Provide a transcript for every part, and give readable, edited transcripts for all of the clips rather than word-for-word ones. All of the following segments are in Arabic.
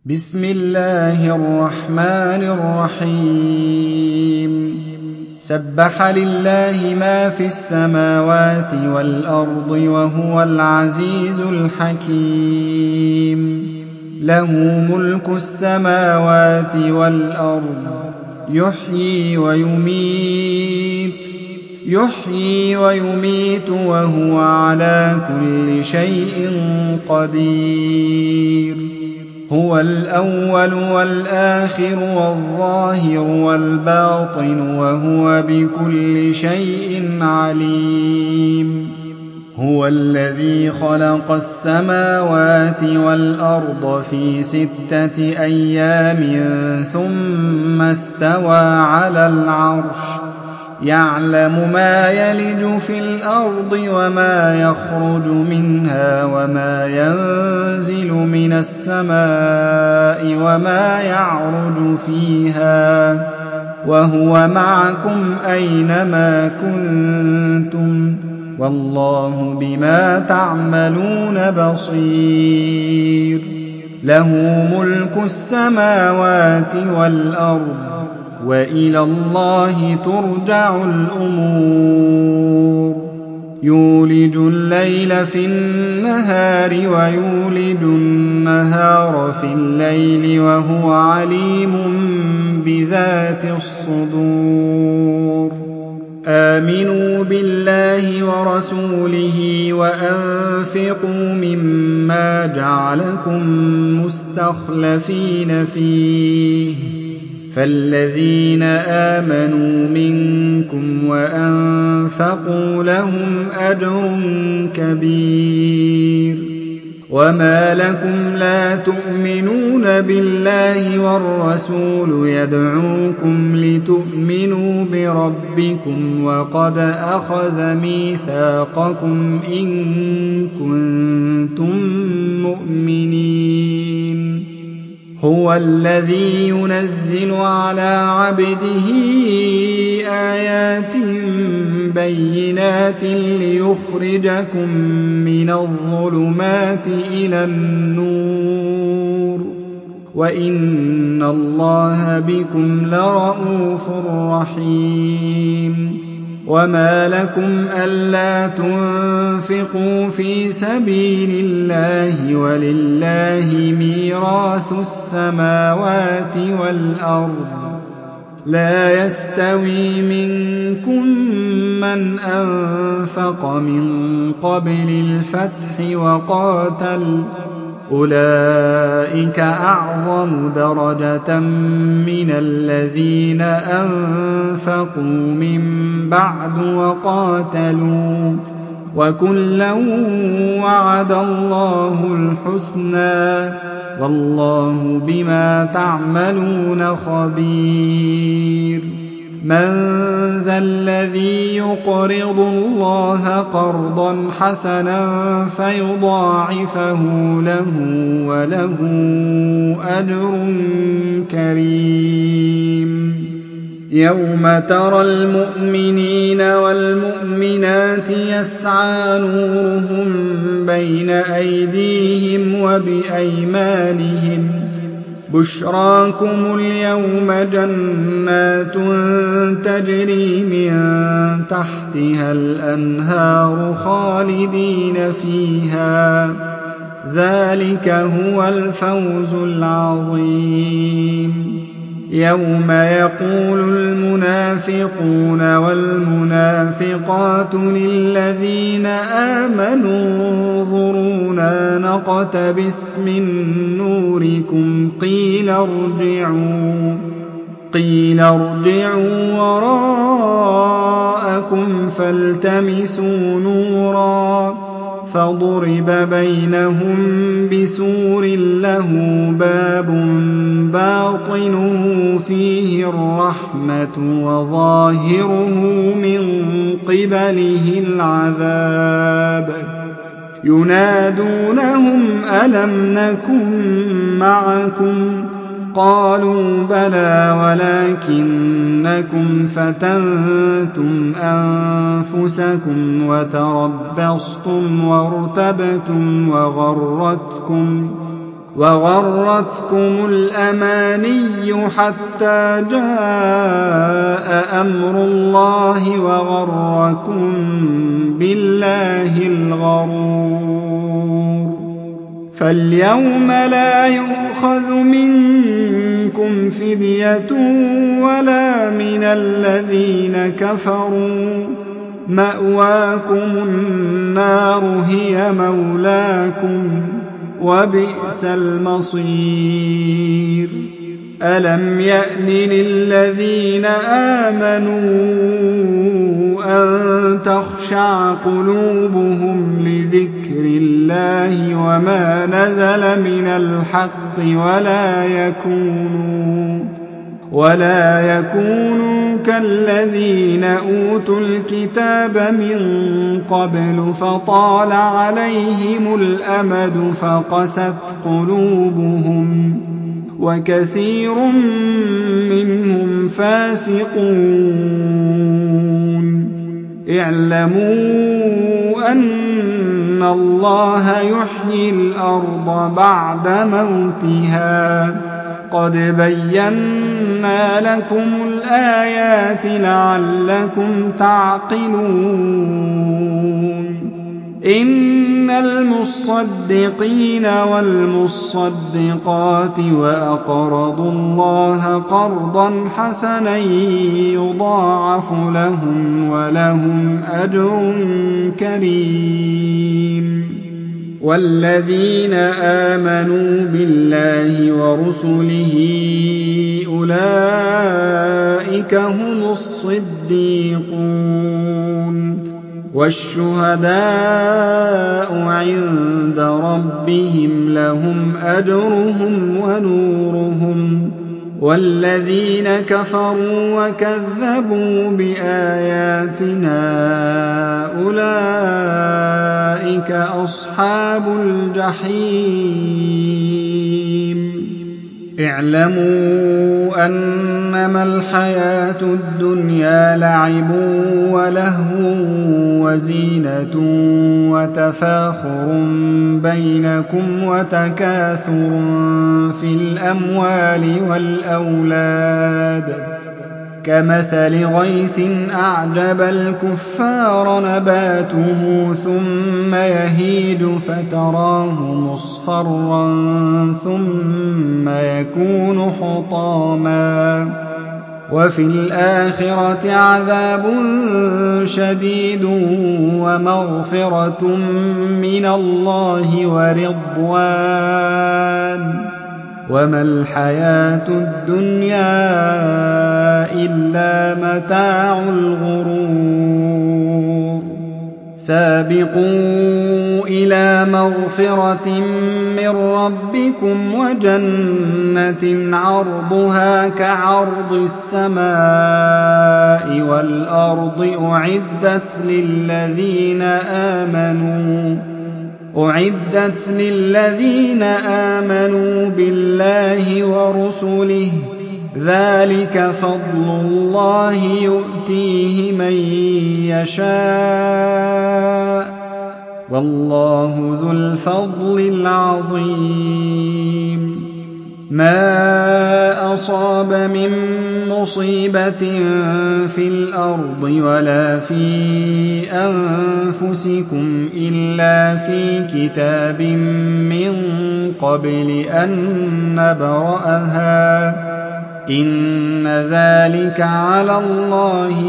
بسم الله الرحمن الرحيم سبح لله ما في السماوات والأرض وهو العزيز الحكيم له ملك السماوات والأرض يحيي ويميت وهو على كل شيء قدير هو الأول والآخر والظاهر والباطن وهو بكل شيء عليم هو الذي خلق السماوات والأرض في 6 أيام ثم استوى على العرش يعلم ما يلج في الأرض وما يخرج منها وما ينزل من السماء وما يعرج فيها وهو معكم أينما كنتم والله بما تعملون بصير له ملك السماوات والأرض وإلى الله ترجع الأمور يولج الليل في النهار ويولج النهار في الليل وهو عليم بذات الصدور آمنوا بالله ورسوله وأنفقوا مما جعلكم مستخلفين فيه فالذين آمنوا منكم وأنفقوا لهم أجر كبير وما لكم لا تؤمنون بالله والرسول يدعوكم لتؤمنوا بربكم وقد أخذ ميثاقكم إن كنتم مؤمنين هو الذي ينزل على عبده آيات بينات ليخرجكم من الظلمات إلى النور وإن الله بكم لرءوف رحيم وما لكم ألا تنفقوا في سبيل الله ولله ميراث السماوات والأرض لا يستوي منكم من أنفق من قبل الفتح وقاتل أولئك أعظم درجة من الذين أنفقوا من بعد وقاتلوا وكلا وعد الله الحسنى والله بما تعملون خبير من ذا الذي يقرض الله قرضا حسنا فيضاعفه له وله أجر كريم يوم ترى المؤمنين والمؤمنات يسعى نورهم بين أيديهم وبأيمانهم بشراكم اليوم جنات تجري من تحتها الأنهار خالدين فيها ذلك هو الفوز العظيم يوم يقول المنافقون والمنافقات للذين آمنوا انظرونا نقتبس من نوركم قيل ارجعوا وراءكم فالتمسوا نورا فضرب بينهم بسور له باب باطنه فيه الرحمة وظاهره من قبله العذاب ينادونهم ألم نكن معكم قالوا بلى ولكنكم فتنتم أنفسكم وتربصتم وارتبتم وغرتكم الأماني حتى جاء أمر الله وغركم بالله الغرور. فاليوم لا يؤخذ منكم فدية ولا من الذين كفروا، مأواكم النار هي مولاكم وبئس المصير. ألم يأن للذين آمنوا أن تخشع قلوبهم لذكر الله وما نزل من الحق ولا يكونوا كالذين أوتوا الكتاب من قبل فطال عليهم الأمد فقست قلوبهم وكثير منهم فاسقون. اعلموا أن الله يحيي الأرض بعد موتها، قد بينا لكم الآيات لعلكم تعقلون. إن المصدقين والمصدقات وأقرضوا الله قرضا حسنا يضاعف لهم ولهم أجر كريم. والذين آمنوا بالله ورسله أولئك هم الصديقون والشهداء عند ربهم لهم أجرهم ونورهم. والذين كفروا وكذبوا بآياتنا أولئك أصحاب الجحيم. اعلموا أنما الحياة الدنيا لعب ولهو وزينة وتفاخر بينكم وتكاثر في الأموال والأولاد، كمثل غيث أعجب الكفار نباته ثم يهيج فتراه مصفرا ثم يكون حطاما، وفي الآخرة عذاب شديد ومغفرة من الله ورضوان، وما الحياة الدنيا إلا متاع الغرور. سابقوا إلى مغفرة من ربكم وجنة عرضها كعرض السماء والأرض أعدت للذين آمنوا بالله ورسله، ذلك فضل الله يؤتيه من يشاء والله ذو الفضل العظيم. ما أصاب من مصيبة في الأرض ولا في أنفسكم إلا في كتاب من قبل أن نبرأها، إن ذلك على الله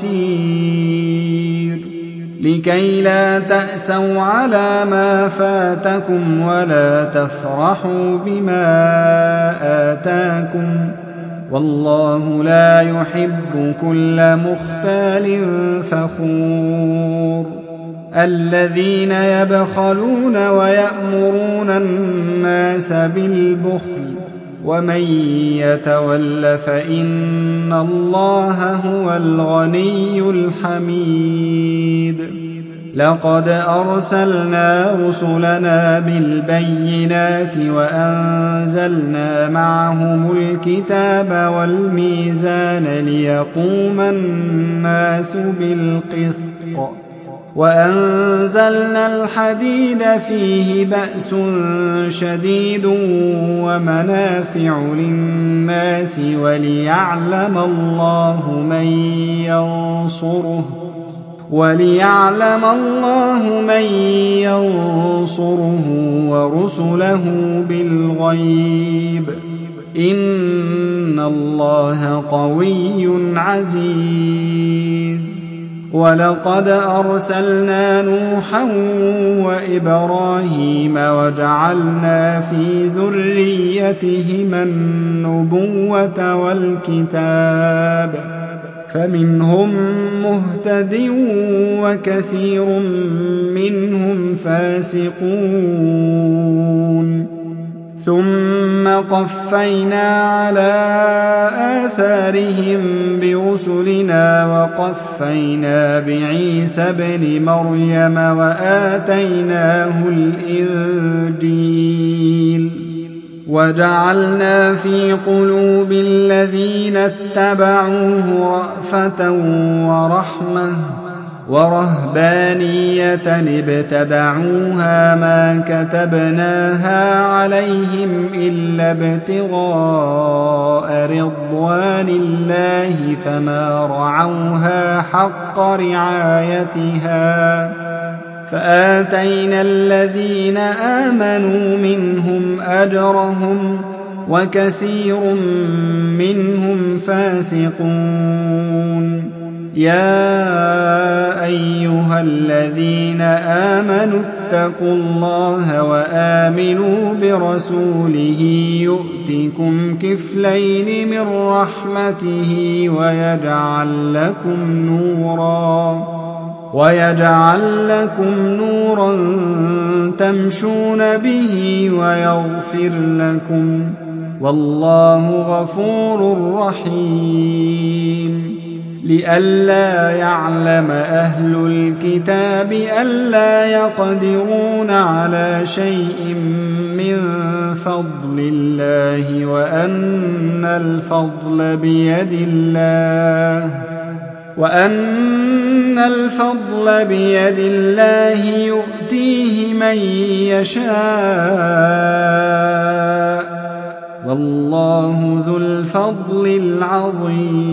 يسير. لكي لا تأسوا على ما فاتكم ولا تفرحوا بما آتاكم، والله لا يحب كل مختال فخور. الذين يبخلون ويأمرون الناس بالبخل ومن يتول فإن الله هو الغني الحميد. لقد أرسلنا رسلنا بالبينات وأنزلنا معهم الكتاب والميزان ليقوم الناس بالقسط وَأَنزَلْنَا الْحَدِيدَ فِيهِ بَأْسٌ شَدِيدٌ وَمَنَافِعُ لِلنَّاسِ وَلِيَعْلَمَ اللَّهُ مَن يَنصُرُهُ وَرُسُلَهُ بِالْغَيْبِ ۚ إِنَّ اللَّهَ قَوِيٌّ عَزِيزٌ. وَلَقَدْ أَرْسَلْنَا نُوحًا وَإِبْرَاهِيمَ وَجَعَلْنَا فِي ذُرِّيَّتِهِمَا النُّبُوَّةَ وَالْكِتَابَ ۖ فَمِنْهُم مُّهْتَدٍ وَكَثِيرٌ مِّنْهُمْ فَاسِقُونَ. ثُمَّ قَفَّيْنَا عَلَىٰ آثَارِهِم بِرُسُلِنَا وَقَفَّيْنَا بِعِيسَى ابْنِ مَرْيَمَ وَآتَيْنَاهُ الْإِنجِيلَ وَجَعَلْنَا فِي قُلُوبِ الَّذِينَ اتَّبَعُوهُ رَأْفَةً وَرَحْمَةً وَرَهْبَانِيَّةً ابْتَدَعُوهَا مَا كَتَبْنَاهَا عَلَيْهِمْ إِلَّا ابْتِغَاءَ رِضْوَانِ اللَّهِ فَمَا رَعَوْهَا حَقَّ رِعَايَتِهَا فَآتَيْنَا الَّذِينَ آمَنُوا مِنْهُمْ أَجْرَهُمْ وَكَثِيرٌ مِّنْهُمْ فَاسِقُونَ. يَا أَيُّهَا الَّذِينَ آمَنُوا اتَّقُوا اللَّهَ وَآمِنُوا بِرَسُولِهِ يُؤْتِكُمْ كِفْلَيْنِ مِن رَّحْمَتِهِ وَيَجْعَل لَّكُمْ نُورًا تَمْشُونَ بِهِ وَيَغْفِرْ لَكُمْ ۚ وَاللَّهُ غَفُورٌ رَّحِيمٌ. لِئَلَّا يَعْلَمَ أَهْلُ الْكِتَابِ أَلَّا يَقْدِرُونَ عَلَىٰ شَيْءٍ مِّن فَضْلِ اللَّهِ وَأَنَّ الْفَضْلَ بِيَدِ اللَّهِ يُؤْتِيهِ مَن يَشَاءُ ۚ وَاللَّهُ ذُو الْفَضْلِ الْعَظِيمِ.